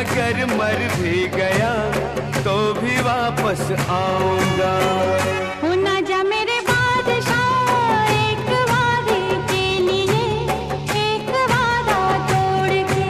अगर मर भी गया तो भी वापस आऊंगा। ना जा मेरे बादशाह एक वादे के लिए, एक वादा तोड़ के।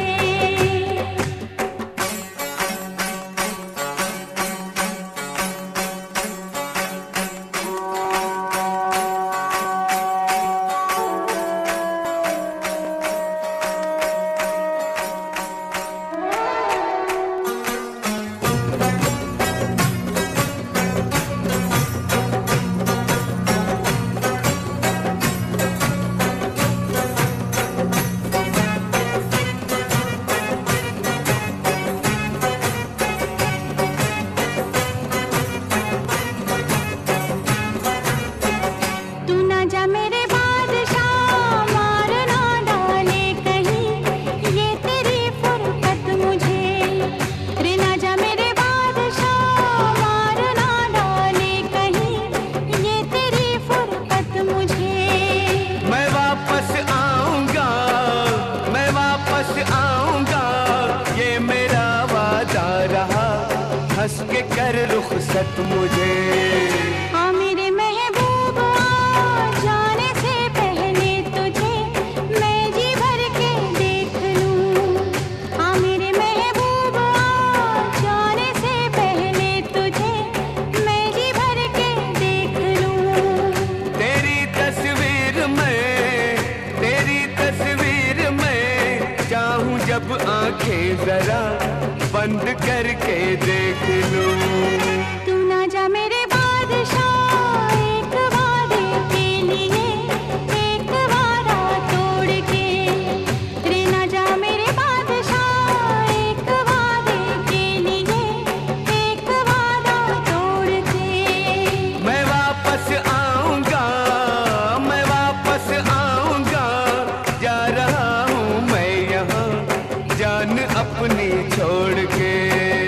हंस के कर रुखसत मुझे। हाँ मेरे महबूब आ जाने से पहले तुझे मैं जी भर के देख लूं। हाँ मेरे महबूब आ जाने से पहले तुझे मैं जी भर के देख लूं। तेरी तस्वीर में चाहूं जब आंखें जरा बंद करके देख लूं। तू ना जा मेरे बादशाह एक वादे के लिए, एक वादा तोड़ के। रे ना जा मेरे बादशाह एक वादे के लिए, एक वादा तोड़ के। मैं वापस आऊंगा, मैं वापस आऊंगा, जा रहा हूँ मैं यहाँ जान अपनी छोड़ के।